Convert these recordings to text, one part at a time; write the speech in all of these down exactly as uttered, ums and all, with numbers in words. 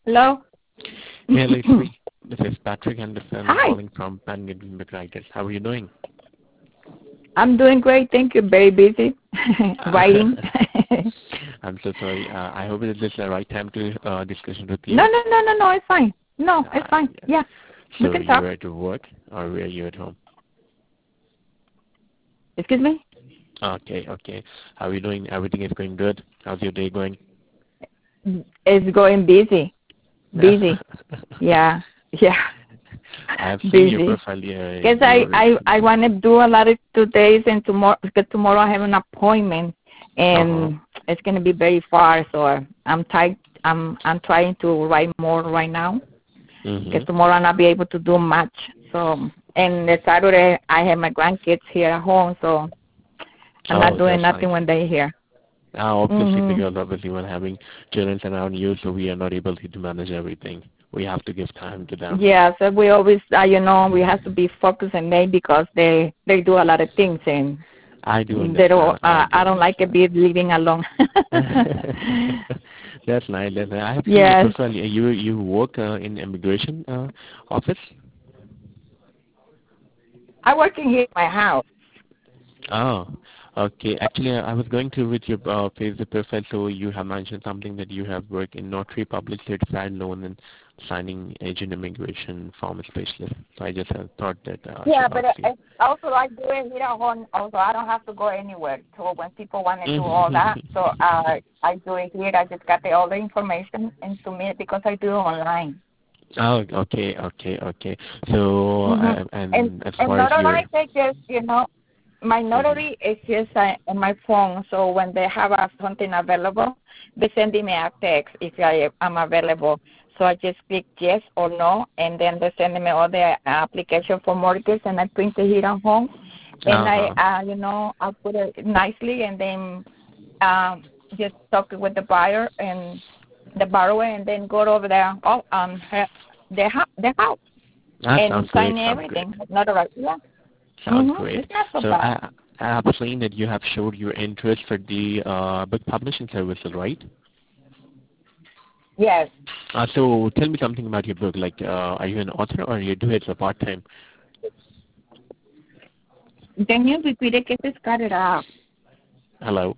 Hello? Hey, Leslie. This is Patrick Anderson Hi. calling from Penguin McWriters. How are you doing? I'm doing great. Thank you. Very busy writing. I'm so sorry. Uh, I hope it is the right time to uh, discussion with no, you. no, no, no, no. It's fine. No, it's Uh, fine. yes. Yeah, we So can you talk. are at work or were you at home? Excuse me? Okay, okay. How are you doing? Everything is going good? How's your day going? It's going busy. Busy. Yeah, yeah. I have seen your Busy. profile. Yeah, Because I, you're. I, I want to do a lot of todays and tomorrow, because tomorrow I have an appointment Uh huh. and it's going to be very far. So I'm tight. I'm, I'm trying to write more right now because Mhm. tomorrow I'll not be able to do much. So, and the Saturday I have my grandkids here at home, so I'm not Oh, doing that's nice. nothing when they're here. Uh, obviously, Mhm. because obviously when having children around you, so we are not able to manage everything. We have to give time to them. Yeah, so we always, uh, you know, we have to be focused on them because they they do a lot of things, and I do they don't. understand. I Uh, do I don't like it understand. be living alone. That's nice. That's nice. I have seen your Yes, profile. You you work uh, in immigration uh, office. I work in here in my house. Oh, okay. Actually, I was going to with your uh, Facebook profile, so you have mentioned something that you have worked in Notary Public Certified Loan and Signing Agent Immigration Form Specialist. So I just uh, thought that uh, I Yeah, should but ask uh, you. it's also I do it here at home. Also, I don't have to go anywhere. So when people want to do all that, Mhm. so uh, I do it here. I just got the, all the information and submit because I do it online. Oh, okay, okay, okay. So, Mm-hmm. uh, And and as and far as your, notarize it just you know my hmm notary is just uh, on my phone. So when they have uh, something available, they send me a text if I am available. So I just click yes or no, and then they send me all the application for mortgage, and I print it here at home, and I uh-huh. uh, you know I put it nicely, and then um, just talk with the buyer and the borrower, and then go over there oh, um her, the house the house That and sounds great. sign Sounds great. everything. Not right. Yeah. Sounds Mhm. great. It's not so So bad. I, I have seen that you have showed your interest for the uh, book publishing services, right? Yes. Uh, so tell me something about your book. Like, uh, are you an author or you do it for part time? Can you repeat it? Que se cut it out. Hello.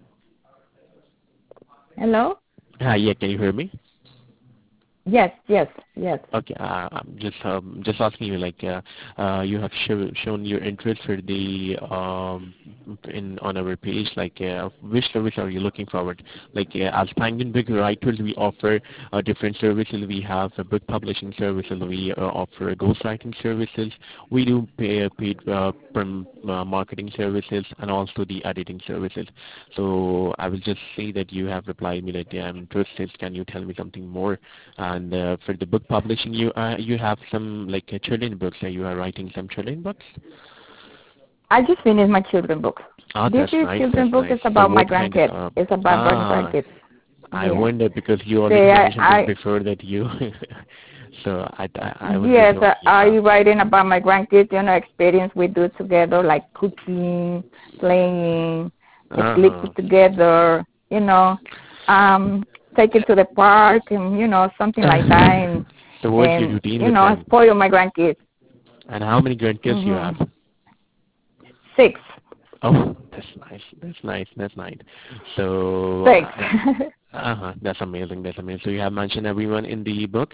Hello? Uh, yeah, can you hear me? Yes, yes, yes. Okay, uh, I'm just um, just asking you, like, uh, uh, you have show, shown your interest for the um, in on our page, like, uh, which service are you looking forward? Like, uh, as Penguin Book Writers, we offer uh, different services. We have a book publishing services. We uh, offer ghostwriting services. We do pay, uh, paid uh, from uh, marketing services and also the editing services. So I will just say that you have replied me that yeah, I'm interested. Can you tell me something more? And uh, for the book publishing, you uh, you have some like uh, children books. Uh, you are writing some children books. I just finished my children book. Ah, This that's is nice. That's children book. nice. It's So about my what kind of? grandkids. Uh, It's about my ah, grandkids. I Yeah. wonder because you already Say I, mentioned this I before that you. So I, I I was just yes, uh, wondering I about. writing about my grandkids, you know, experience we do together, like cooking, playing, Uh sleep huh. together, you know, um, take it to the park and, you know, something like that and So what's your and routine you with know, them? spoil my grandkids. And how many grandkids you have? Mhm. Six. Oh, that's nice. That's nice. That's nice. So, Six. uh huh. That's amazing. That's amazing. So you have mentioned everyone in the book.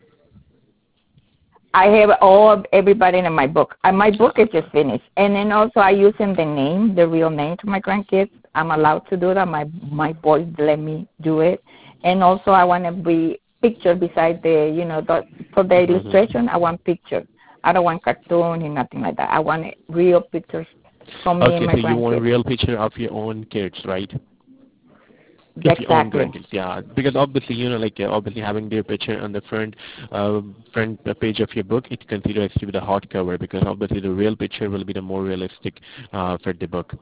I have all everybody in my book. Uh, my book Uh, is just finished, and then also I using the name, the real name to my grandkids. I'm allowed to do that. My my boys let me do it, and also I want to be picture beside the you know the, for the mm-hmm. illustration. I want pictures. I don't want cartoon and nothing like that. I want real pictures from me and Okay, my so you want a grandkids. real picture of your own kids, right? Of your own Exactly. grandkids, yeah. Because obviously, you know, like uh, obviously having their picture on the front, uh, front page of your book, it considers to be the hardcover because obviously the real picture will be the more realistic uh, for the book.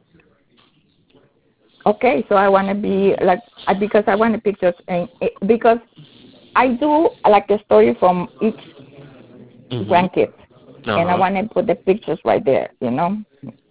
Okay, so I want to be like I- because I want the pictures and it, because I do like a story from each Mm-hmm. grandkids, Uh and I huh. want to put the pictures right there, you know.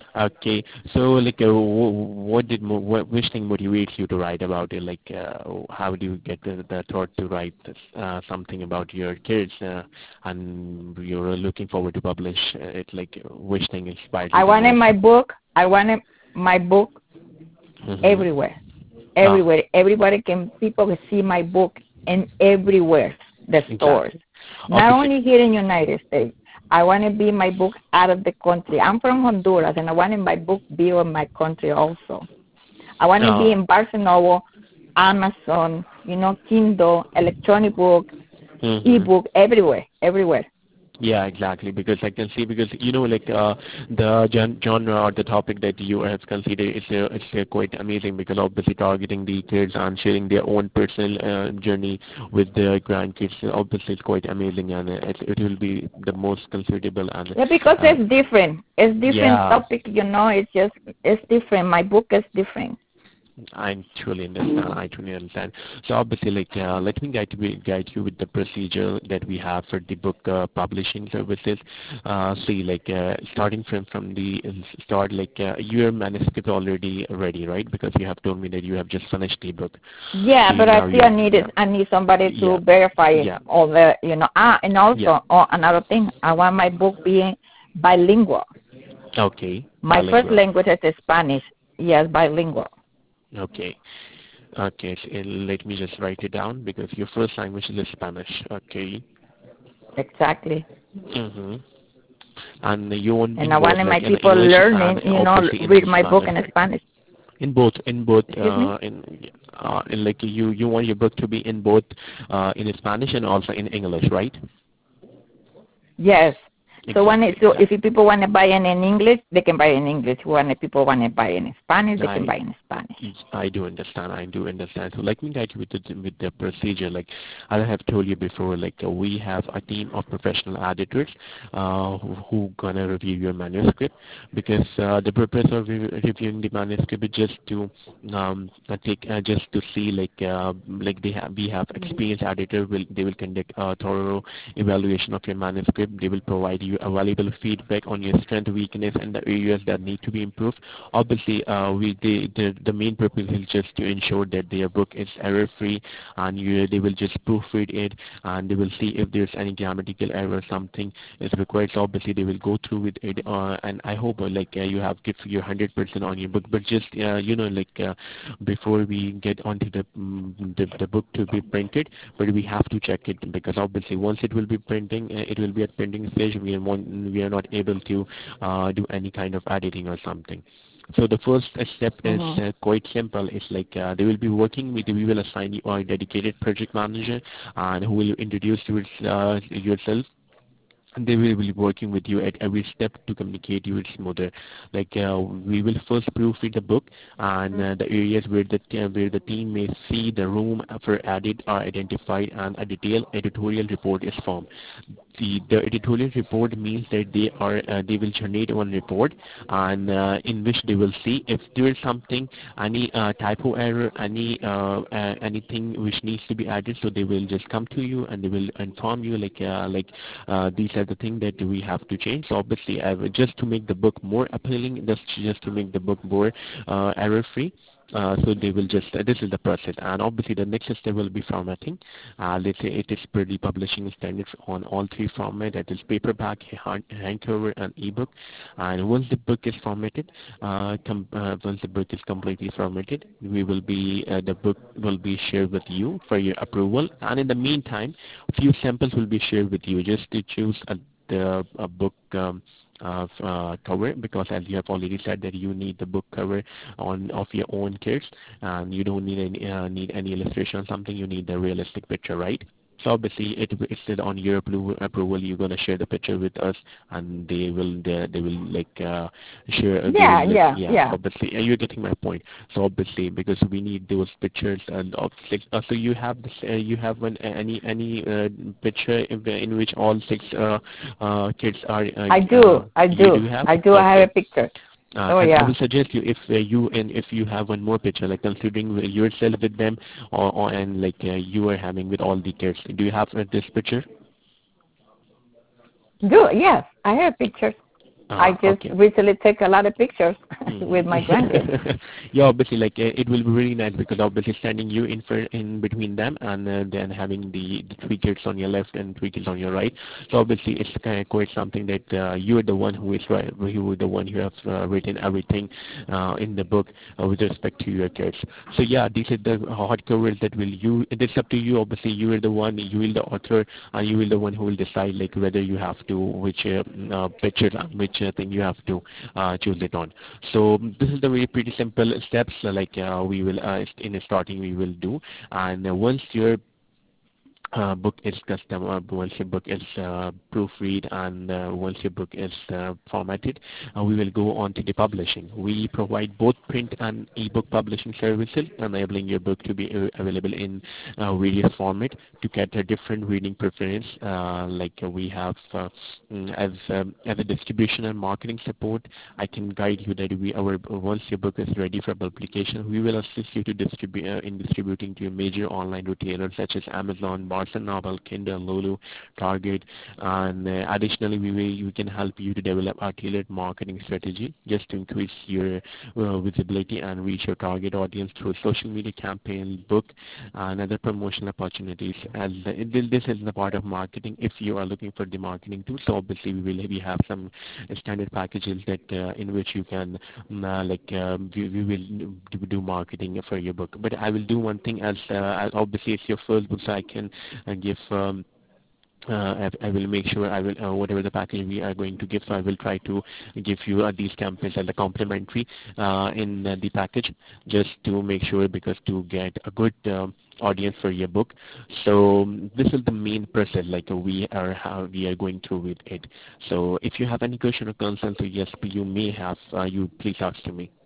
Okay, so like, uh, wh- what did mo- what, which thing motivates you to write about it? Like, uh, how do you get the, the thought to write this, uh, something about your kids, uh, and you're looking forward to publish uh, it? Like, uh, which thing inspired you I the wanted most? my book. I wanted my book Mm-hmm. everywhere, Ah, everywhere. Everybody can people can see my book in everywhere the stores. exactly. Not Obviously. only here in United States. I want to be my book out of the country. I'm from Honduras, and I wanted my book be in my country also. I want to be Uh, in Barcelona, Amazon, you know, Kindle, electronic book, mm-hmm. ebook, everywhere, everywhere. Yeah, exactly. Because I can see, because you know, like uh, the gen- genre or the topic that you have considered is uh, it's uh, quite amazing, because obviously targeting the kids and sharing their own personal uh, journey with their grandkids, uh, obviously it's quite amazing, and uh, it, it will be the most considerable and Yeah, because uh, it's different. It's different yeah. topic, you know. It's just it's different. My book is different. I truly understand. I truly understand. So obviously, like, uh, let me guide you, guide you with the procedure that we have for the book uh, publishing services. Uh, see, like, uh, starting from from the start, like, uh, your manuscript already ready, right? Because you have told me that you have just finished the book. Yeah, See, but I now still you, need yeah, it. I need somebody yeah, to verify yeah, all the, you know. Ah, and yeah. also, oh, another thing. I want my book being bilingual. Okay, My first bilingual. language is Spanish. Yes, bilingual. Okay. Okay, so, uh, let me just write it down, because your first language is Spanish. Okay. Exactly. Mm-hmm. And you want And in I both, wanted my like in people English and learning, you know, obviously in read my book Spanish. in Spanish. In both, in both, Excuse me? uh, in, uh, in like you, you want your book to be in both, uh, in Spanish and also in English, right? Yes. So when it, Exactly, so if exactly. people want to buy it in English, they can buy it in English. When people want to buy it in Spanish, they can I buy it in Spanish. I do understand. I do understand. So let me guide you with the with the procedure. Like I have told you before, like uh, we have a team of professional editors uh, who, who gonna review your manuscript, because uh, the purpose of re- reviewing the manuscript is just to um, uh, take uh, just to see, like uh, like they have we have experienced editor will they will conduct a thorough evaluation of your manuscript. They will provide you a valuable feedback on your strength, weakness, and the areas that need to be improved. Obviously, uh, we the, the the main purpose is just to ensure that their book is error free, and you, they will just proofread it, and they will see if there's any grammatical error, something is required. So obviously they will go through with it, uh, and I hope uh, like uh, you have given your one hundred percent on your book. But just uh, you know, like uh, before we get onto the, mm, the the book to be printed, but we have to check it, because obviously once it will be printing, uh, it will be at printing stage. We are one, we are not able to uh, do any kind of editing or something. So the first step is Mm-hmm. uh, quite simple. It's like uh, they will be working with, we will assign you a dedicated project manager, and who will introduce you, uh, yourself, and they will be working with you at every step to communicate you smoother. Like uh, we will first proofread the book, and uh, the areas where the uh, where the team may see the room for edit are identified, and a detailed editorial report is formed. The, the editorial report means that they are uh, they will generate one report, and uh, in which they will see if there is something, any uh, typo error, any uh, uh, anything which needs to be added. So they will just come to you, and they will inform you, like uh, like uh, these are the things that we have to change. So obviously, I will, just to make the book more appealing, just just to make the book more uh, error free. Uh, so they will just, uh, this is the process, and obviously the next step will be formatting. Uh, let's say it is per the publishing standards on all three formats, that is paperback, hand- hardcover, and ebook. And once the book is formatted, uh, com- uh, once the book is completely formatted, we will be, uh, the book will be shared with you for your approval. And in the meantime, a few samples will be shared with you, just to choose a, the a book um, uh, uh, cover, because as you have already said that you need the book cover on of your own kids, and you don't need any uh, need any illustration or something. You need the realistic picture, right? So obviously, it it's still on your approval. approval You're gonna share the picture with us, and they will they, they will like uh, share. They Yeah, will like yeah, yeah. yeah. So obviously, uh, you're getting my point. So obviously, because we need those pictures, and obviously, uh, so you have this. Uh, you have one any any uh, picture in, in which all six uh, uh, kids are. Uh, I uh, do, I you do, do have I do. I have okay. a picture. Uh, Oh and I yeah. will suggest you, if uh, you and if you have one more picture, like considering yourself with them, or, or and like uh, you are having with all the kids. Do you have uh, this picture? Do yes, I have pictures. I Uh, just okay. recently take a lot of pictures with my grandkids. Mhm. Yeah, obviously, like uh, it will be really nice because obviously standing you in for, in between them, and uh, then having the, the three kids on your left and three kids on your right. So obviously, it's kind of quite something that uh, you are the one who is right, you are the one who has uh, written everything uh, in the book uh, with respect to your kids. So yeah, these are the hardcovers that will you. It's up to you. Obviously, you are the one, you are the author, and you are the one who will decide like whether you have to which uh, uh, picture, which uh, thing you have to uh, choose it on. So this is the very pretty simple steps uh, like uh, we will uh, in starting we will do, and uh, once you're uh, book is custom uh, once your book is uh, proofread and uh, once your book is uh, formatted, uh, we will go on to the publishing. We provide both print and ebook publishing services, enabling your book to be uh, available in uh, various format to get a different reading preference. Uh, like uh, we have uh, mm, as um, as a distribution and marketing support, I can guide you that we our once your book is ready for publication, we will assist you to distribute uh, in distributing to your major online retailers such as Amazon, Barnes and Noble, Kindle, Lulu, Target, and uh, additionally we will, we can help you to develop a tailored marketing strategy just to increase your uh, visibility and reach your target audience through social media campaign, book, and other promotional opportunities. As uh, it- this is the part of marketing. If you are looking for the marketing too, so obviously we will we have some standard packages that uh, in which you can um, uh, like um, we, we will do, do marketing for your book. But I will do one thing as uh, obviously it's your first book, so I can uh, give. Um, uh, I, I will make sure I will uh, whatever the package we are going to give. So I will try to give you uh, these campaigns as a complimentary uh, in uh, the package, just to make sure because to get a good um, audience for your book. So um, this is the main process. Like uh, we are how we are going through with it. So if you have any question or concern, so yes, you may have. Uh, you please ask to me.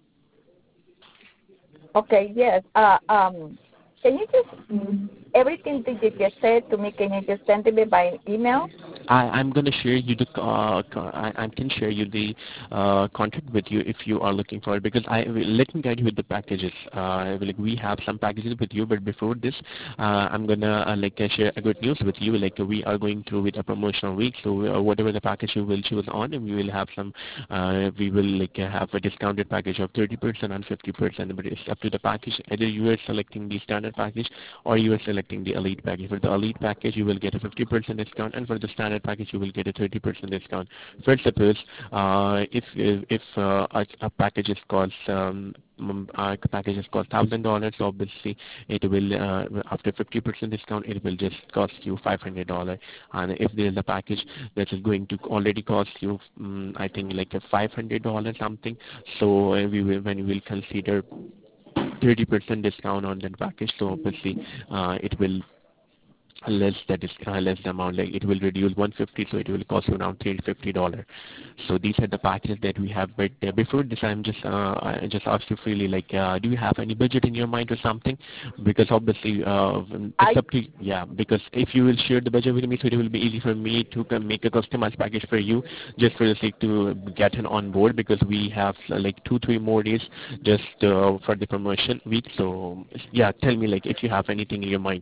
Okay, yes. Uh, um, can you just, everything that you just said to me, can you just send it me by email? I, I'm going to share you the uh, co- I, I can share you the uh, contact with you if you are looking for it because I let me guide you with the packages. Uh, like we have some packages with you, but before this, uh, I'm gonna uh, like uh, share a good news with you. Like we are going through with a promotional week, so uh, whatever the package you will choose on, and we will have some. Uh, we will like uh, have a discounted package of thirty percent and fifty percent, but it's up to the package. Either you are selecting the standard package or you are selecting the elite package. For the elite package, you will get a fifty percent discount, and for the standard package, you will get a thirty percent discount. First, suppose uh, if if uh, a, a package is cost um, um, our package is cost thousand dollars, so obviously it will uh, after fifty percent discount, it will just cost you five hundred dollars. And if there is a package that is going to already cost you, um, I think like a five hundred dollars something, so uh, we will when we will consider thirty percent discount on that package, so obviously uh, it will less that is uh, less the amount, like it will reduce one hundred fifty, so it will cost you around three hundred fifty dollars. So these are the packages that we have. But uh, before this, I'm just uh, I just asked you freely, like uh, do you have any budget in your mind or something? Because obviously uh, it's I up to yeah. Because if you will share the budget with me, so it will be easy for me to uh, make a customized package for you, just for the sake to get it on board. Because we have uh, like two three more days just uh, for the promotion week. So yeah, tell me like if you have anything in your mind.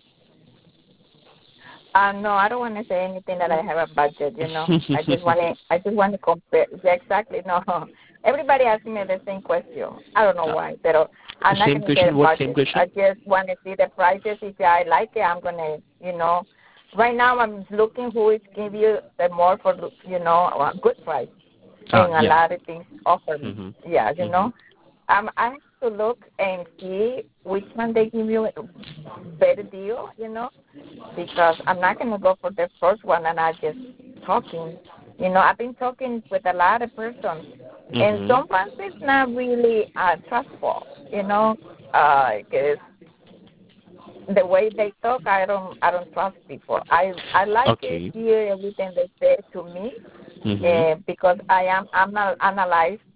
Uh, no, I don't want to say anything that I have a budget. You know, I just want to. I just want to compare. Yeah, exactly. No, everybody asks me the same question. I don't know Uh, why, but I'm not Same going to say a question. What same budget. question? I just want to see the prices. If I like it, I'm gonna. You know, right now I'm looking who is give you the more for you know a good price, Ah, and a yeah. lot of things offer me. Mhm. Yeah, you Mhm. know. Um, I have to look and see which one they give you a better deal, you know, because I'm not going to go for the first one and I just talking. You know, I've been talking with a lot of persons, and Mhm. sometimes it's not really uh, trustful, you know, because the way they talk, I don't, I don't trust people. I, I like to Okay. hear everything they say to me, Mhm. uh, because I am I'm not analyzed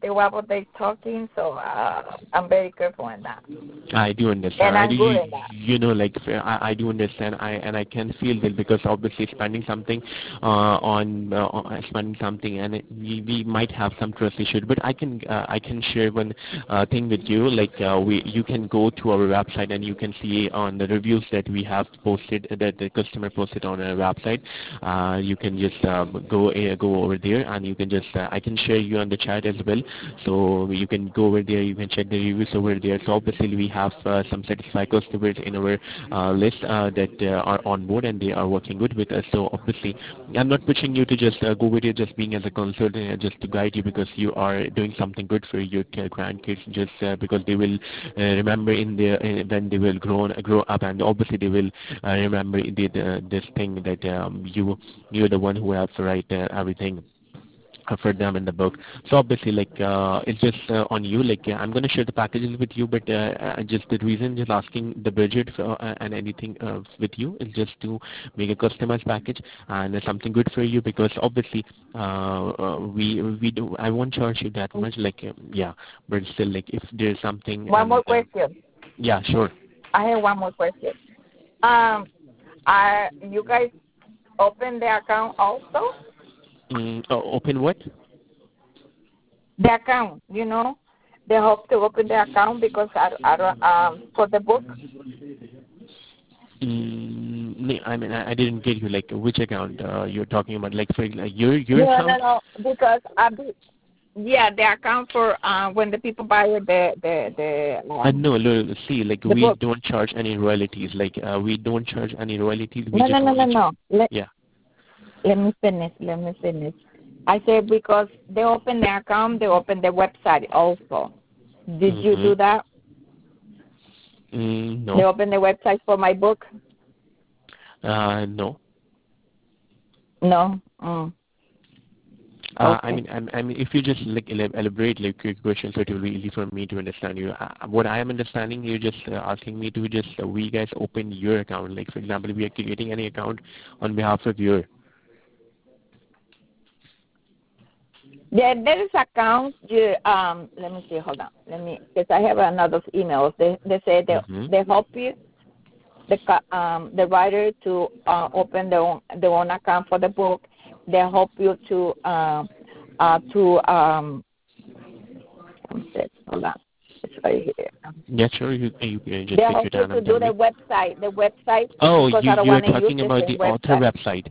the what they talking, so uh, I'm very careful in that. I do understand. And I I'm do, good you, in that. you know, like I, I do understand. I and I can feel that because obviously spending something uh, on uh, on spending something, and it, we, we might have some trust issues. But I can uh, I can share one uh, thing with you. Like uh, we, you can go to our website and you can see on the reviews that we have posted, that the customer posted on our website. Uh, you can just um, go uh, go over there, and you can just uh, I can share you on the chat as well. So you can go over there. You can check the reviews over there. So obviously we have uh, some satisfied customers in our uh, list uh, that uh, are on board and they are working good with us. So obviously I'm not pushing you to just uh, go with it just being as a consultant, uh, just to guide you, because you are doing something good for your uh, grandkids, just uh, because they will uh, remember in their uh, when they will grow grow up, and obviously they will uh, remember the, the, this thing that um, you you're the one who has to write uh, everything for them in the book. So obviously, like uh, it's just uh, on you. Like uh, I'm going to share the packages with you, but uh, uh, just the reason just asking the budget for, uh, and anything uh, with you is just to make a customized package and uh, something good for you, because obviously uh, uh, we we do. I won't charge you that much. Like uh, yeah, but still, like if there's something. One And more uh, question. yeah, sure. I have one more question. Um, are you guys open the account also? Mm, uh, open what? The account, you know, they hope to open the account because I, I don't, um, for the book. Mm, no, I mean, I, I didn't get you. Like, which account uh, you're talking about? Like, for like, your your No, account? no, no, because I be, yeah, the account for uh, when the people buy the the the Uh, um, no, no, no, see, like the we book. don't charge any royalties. Like, uh, we don't charge any royalties. We No, no, just no, no, only, ch- no. Let yeah. let me finish. Let me finish. I said because they open the account, they open the website also. Did you Mm-hmm. do that? Mm, They no. open the website for my book. Uh, no. No. Mm. Uh, I Okay. mean, I, I mean, if you just like elab- elaborate like your question, so it will be easy for me to understand you. Uh, what I am understanding, you're just uh, asking me to just uh, we guys open your account. Like, for example, we are creating any account on behalf of your. Yeah, there is account. You um, let me see. Hold on. Let me because I have another email. They they say they Mm-hmm. they help you the co- um the writer to uh, open their own their own account for the book. They help you to uh, uh to um. Hold on. It's right here. Yeah, sure. You, you can They just take help your you time to and do tell the me. website. The website Oh, because you I don't you're want to use talking the about same the author website. website.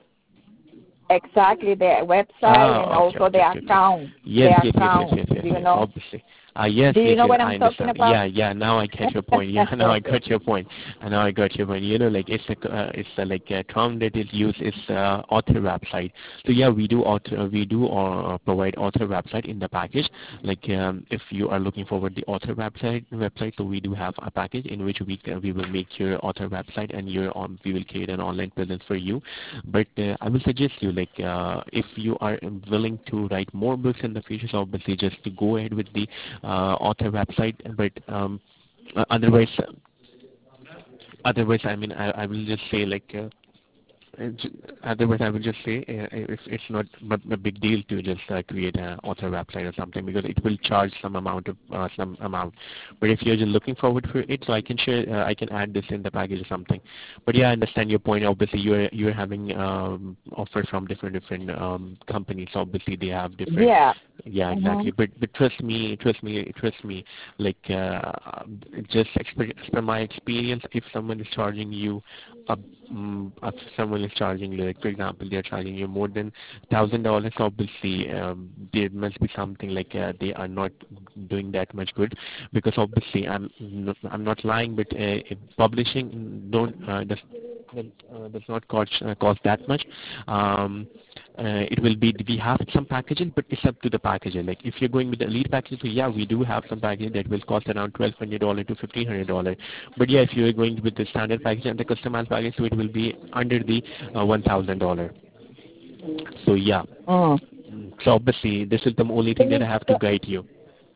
Exactly, the website and Ah, okay, also okay, the okay, okay. account. Yes, The yes, yes, yes, account. yes, yes, Do you yes. know? Obviously. Ah, yes, Do you yes, know yes. what I I'm talking understand. about? Yeah, yeah. Now I get your point. Yeah, now I got your point. And now I got your point. You know, like it's a, uh, it's a, like a term that is used is uh, author website. So yeah, we do author, uh, we do uh, provide author website in the package. Like um, if you are looking forward the author website, website, so we do have a package in which we uh, we will make your author website and your um, we will create an online presence for you. But uh, I will suggest you like uh, if you are willing to write more books in the future, so obviously just to go ahead with the uh, author website. But um, uh, otherwise, otherwise, I mean, I, I will just say like. Uh, uh, j- Otherwise, I would just say uh, if it's not a a big deal to just uh, create an author website or something, because it will charge some amount of uh, some amount. But if you're just looking forward for it, so I can share, uh, I can add this in the package or something. But yeah, I understand your point. Obviously, you're you're having um, offers from different different um, companies. Obviously, they have different. Yeah. Yeah, Mm-hmm. exactly. But but trust me, trust me, trust me. Like uh, just exper- as per my experience, if someone is charging you a um, if someone is charging you, like for example, they are charging you more than thousand dollars. Obviously, um, there must be something like uh, they are not doing that much good. Because obviously, I'm not, I'm not lying, but uh, if publishing don't uh, does uh, does not cost uh, cost that much. Um, uh, it will be we have some packages, but it's up to the packager. Like if you're going with the elite package, so yeah, we do have some packages that will cost around twelve hundred dollars to fifteen hundred dollars. But yeah, if you're going with the standard package and the customized package, so it will be under the uh, one thousand dollars. So yeah. Mm. So obviously, this is the only thing Can that you, I have to guide you.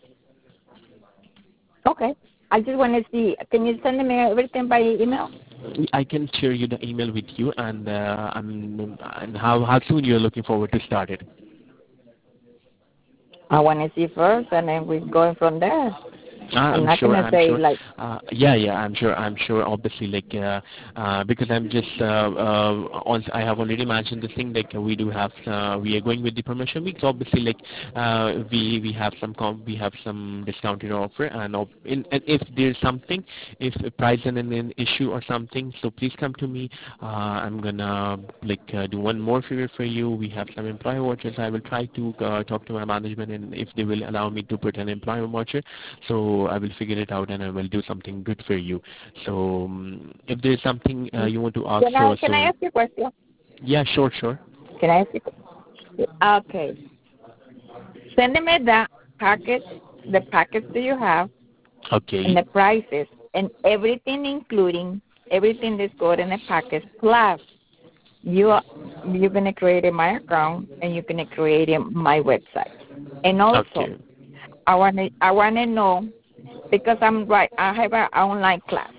okay. I just want to see. Can you send me everything by email? I can share you the email with you, and uh, um, and how how soon you're looking forward to start it. I want to see first, and then we're going from there. Uh, I'm I'm not sure. gonna I'm say sure. like, Uh, yeah, yeah. I'm sure. I'm sure. Obviously, like uh, uh, because I'm just uh, uh, on. I have already mentioned the thing. Like uh, we do have. Uh, we are going with the promotion week. So obviously, like uh, we we have some com- we have some discounted offer. And, ob- in, and if there's something, if a price and an, an issue or something, so please come to me. Uh, I'm gonna like uh, do one more favor for you. We have some employer vouchers. I will try to uh, talk to my management, and if they will allow me to put an employer voucher, so I will figure it out and I will do something good for you. So um, if there's something uh, you want to ask can I for, can I so ask you a question? yeah, sure, sure. Can I ask you? Okay, send me the package, the package that you have, and Okay. the prices, and everything, including everything that's good in the package. Plus, you are, you're gonna create in my account, and you're gonna create in my website. And also, Okay. I wanna I wanna know, because I'm right. I have an online class,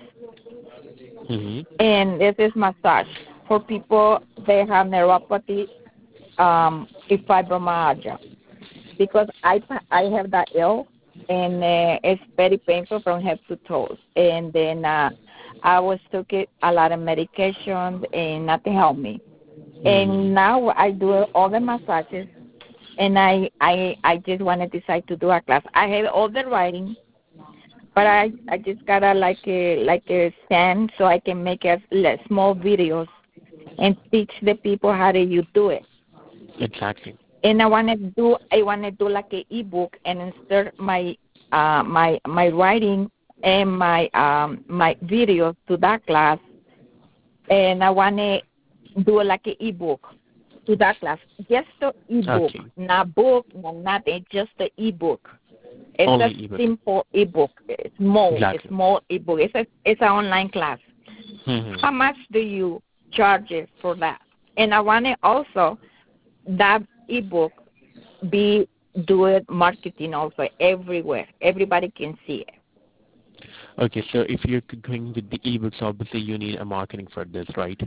Mhm. and this is massage for people that have neuropathy, um, and fibromyalgia. Because I I have that ill, and uh, it's very painful from head to toes. And then uh, I was taking a lot of medications, and nothing helped me. Mhm. And now I do all the massages, and I I I just want to decide to do a class. I have all the writing, but I I just gotta like a like a stand so I can make a like, small videos and teach the people how do you do it. Exactly. And I want to do I want to do like an ebook and insert my uh my my writing and my um my videos to that class, and I want to do like an ebook to that class. Just the ebook, Okay. not book, not nothing. Just the ebook. It's a Only ebook. simple ebook. It's small, a Exactly. small ebook. It's a it's an online class. Mhm. How much do you charge it for that? And I want to also that ebook be do it marketing also everywhere. Everybody can see it. Okay, so if you're g- going with the ebooks, obviously you need a marketing for this, right?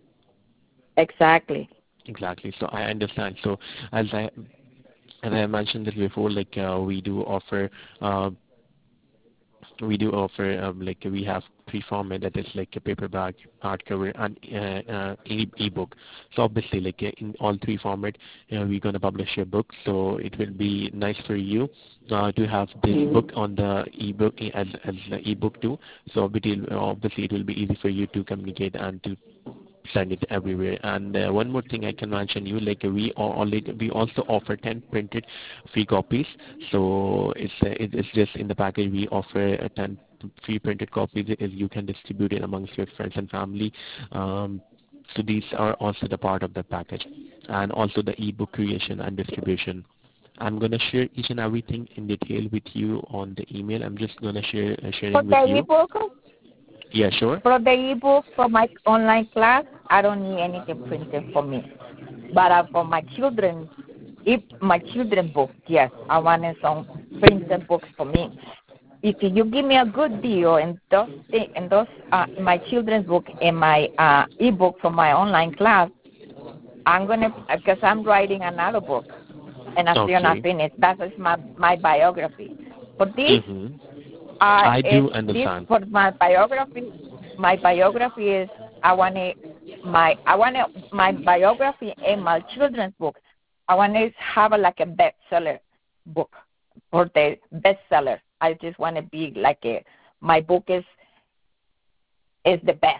Exactly. Exactly. So I understand. So as I as I mentioned this before, like uh, we do offer uh, we do offer um, like we have three format, that is like a paperback, hardcover, and uh, uh, e- ebook. So obviously, like uh, in all three format, uh, we're gonna publish your book. So it will be nice for you uh, to have this book on the ebook as as the ebook too. So it will, obviously it will be easy for you to communicate and to send it everywhere. And uh, one more thing I can mention you, like uh, we al- already we also offer ten printed free copies. So it's uh, it, it's just in the package we offer uh, ten free printed copies. Is you can distribute it amongst your friends and family. Um, so these are also the part of the package, and also the ebook creation and distribution. I'm gonna share each and everything in detail with you on the email. I'm just gonna share uh, For sharing with the you. ebook, Yeah, sure. for the ebook for my online class, I don't need anything printed for me. But uh, for my children, if my children book, yes, I want some printed books for me. If you give me a good deal and those thi- and those uh, my children's book and my uh, ebook for my online class, I'm gonna because I'm writing another book and I'm still not Okay. finished. That is my my biography. For this, Mm-hmm. uh, I is do this understand. for my biography? My biography is I want to my I want to my biography and my children's book. I want to have a, like a bestseller book for the bestseller. I just want to be like a my book is is the best.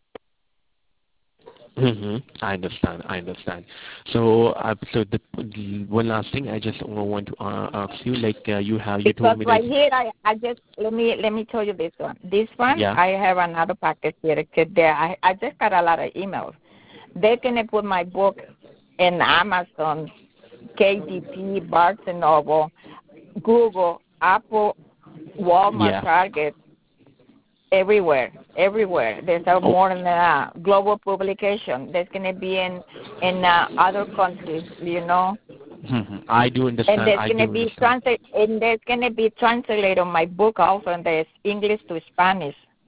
Mm-hmm. I understand. I understand. So, uh, so the one last thing I just want to uh, ask you, like uh, you have, you Because told me that, right here, I, I just let me let me tell you this one. This one, yeah. I have another package here. Cause there, I I just got a lot of emails. They can put my book in Amazon, K D P, Barnes and Noble, Google, Apple, Walmart, Yeah. Target, everywhere, everywhere. There's a Oh. more than a global publication. There's gonna be in in uh, other countries, you know. Hmm. I do And understand. there's I gonna do be understand. translate and there's gonna be translated my book also in the English to Spanish.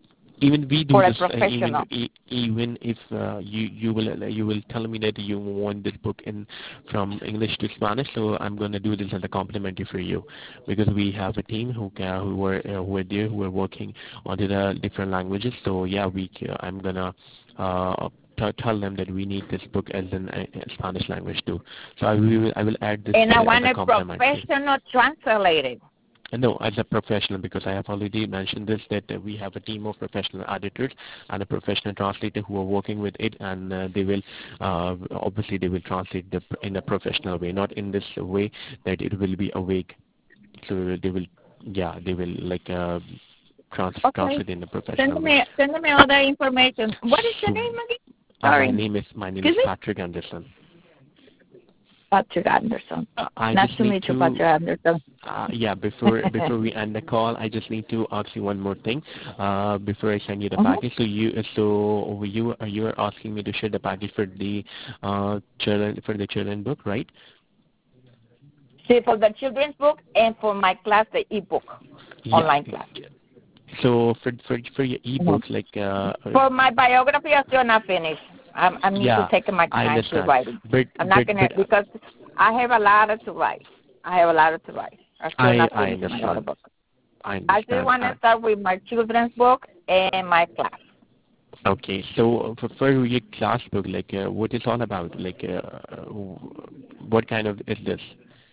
Even we do for a this. Uh, even professional. e- even if uh, you you will uh, you will tell me that you want this book in from English to Spanish, so I'm going to do this as a complimentary for you, because we have a team who can who are uh, who are there who are working on the different languages. So yeah, we ca- I'm gonna. Uh, t- tell them that we need this book as in uh, Spanish language too. So I will I will add this And I uh, as want a a complimentary. professional translated. No, as a professional, because I have already mentioned this, that uh, we have a team of professional editors and a professional translator who are working with it, and uh, they will, uh, obviously, they will translate the, in a professional way, not in this way that it will be awake. So they will, yeah, they will like uh, trans- Okay. translate in a Send professional way. me send me all the information. What is your So, name again? uh, my Sorry. name is my name is Excuse me? Patrick Anderson. Patrick Anderson. Uh, I Nice just to need meet you, to, Patrick Anderson. uh, yeah, before before we end the call, I just need to ask you one more thing. Uh, before I send you the Mm-hmm. package, so you so you are you are asking me to share the package for the uh children for the children book, right? See, for the children's book and for my class, the ebook, Yeah. online class. So for for for your Mm-hmm. ebooks, like uh, For my biography, I'm still not finished. I'm I'm need to yeah, take my I time to understand. write it. But I'm not but gonna but because I have a lot to write. I have a lot to write. I'm still I not I finished my other understand. book. I I just understand. want to Uh, start with my children's book and my class. okay, so for for your class book, like uh, what is all about? Like uh, what kind of is this?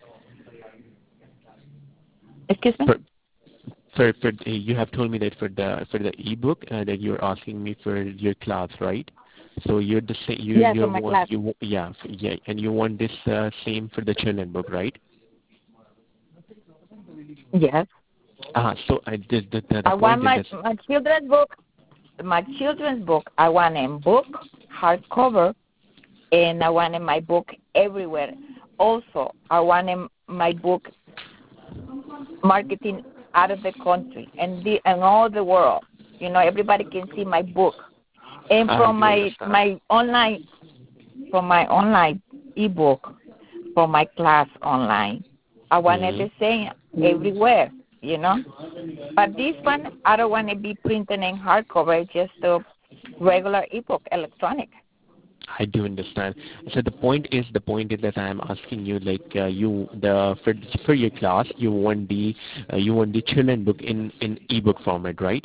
Excuse me? For, for, for uh, you have told me that for the for the ebook uh, that you're asking me for your class, right? So you're the same. You Yes, you for my want class. you wa- yeah f- yeah, and you want this uh, same for the children book, right? Yes. Uh so I did the, the the I want point is my this. my children's book. My children's book. I want in book, hardcover, and I want in my book everywhere. Also, I want in my book marketing out of the country and the and all the world. You know, everybody can see my book. And I from do my understand. my online from my online ebook, for my class online, I wanted Hmm. the same everywhere. You know, but this one I don't want to be printed in hardcover. It's just a regular ebook, electronic. I do understand. So the point is, the point is that I am asking you, like uh, you the for for your class, you want the uh, you want the children book in in ebook format, right?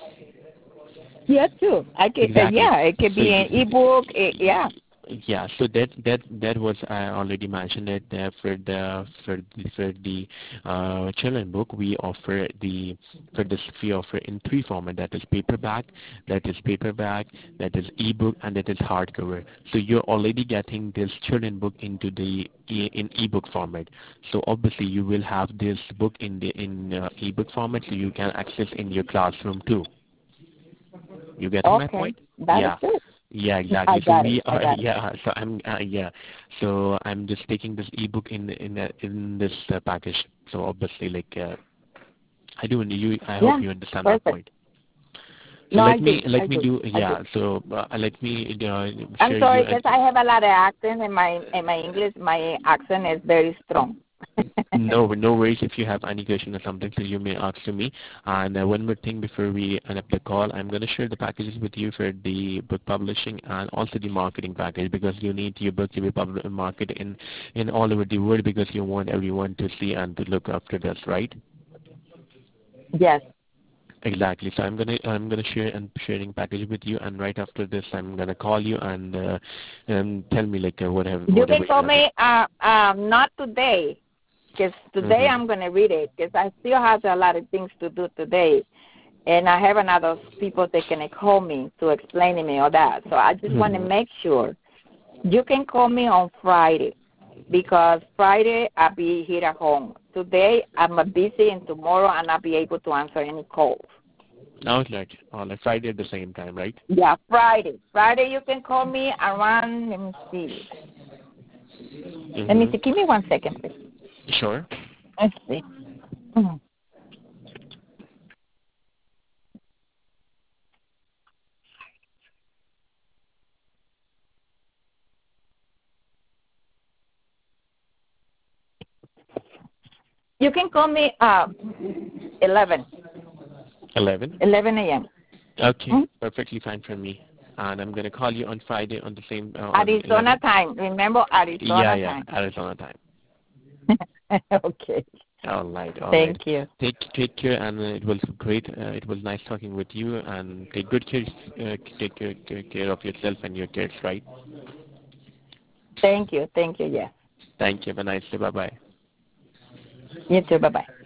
Yeah, too. I can. Uh, Exactly. yeah, it could So be an you, ebook. It, yeah. yeah, so that that that was I already mentioned it uh, for the for the, for the uh, children book we offer the for this we offer in three format, that is paperback, that is paperback, that is ebook, and that is hardcover. So you're already getting this children book into the e- in ebook format. So obviously you will have this book in the in uh, ebook format, so you can access in your classroom too. You getting my Okay, point? that is Yeah. it. Yeah, I exactly. So got it. we I are, got it. yeah. So I'm, uh, yeah. So I'm just taking this ebook in in uh, in this uh, package. So obviously, like, uh, I do. You, I hope Yeah, you understand my perfect. point. So No, I let do. me let I me do. do. I do. Yeah. So uh, let me uh, I'm share you. sorry And because I have a lot of accent and my and my English. My accent is very strong. no, no worries. If you have any question or something, so you may ask to me. And uh, one more thing before we end up the call, I'm going to share the packages with you for the book publishing and also the marketing package, because you need your book to be published and marketed in in all over the world, because you want everyone to see and to look after this, right? Yes. Exactly. So I'm gonna I'm gonna share and sharing package with you, and right after this, I'm gonna call you and uh, and tell me like uh, whatever You whatever can you call have. me. Uh, um, not today, because today Mm-hmm. I'm gonna read it. Because I still have a lot of things to do today, and I have another people that can call me to explain to me all that. So I just want to Mm-hmm. make sure you can call me on Friday, because Friday I'll be here at home. Today I'm busy, and tomorrow I'll not be able to answer any calls. All right. All right. Friday at the same time, right? Yeah, Friday. Friday you can call me around, let me see. Let me Mm-hmm. see. Give me one second, please. Sure. Let's see. Mhm. You can call me uh, eleven, Eleven. eleven a m Okay, Hmm? perfectly fine for me. And I'm gonna call you on Friday on the same uh, on Arizona eleven. time. Remember Yeah, Arizona yeah, time. Arizona time. Okay. All right, all right. Thank you. Take take care, and uh, it was great. Uh, it was nice talking with you, and take good care, uh, take care, care of yourself and your kids, right? Thank you. Thank you. Yes. Thank you. Have a nice day. Bye bye. You too. Bye bye.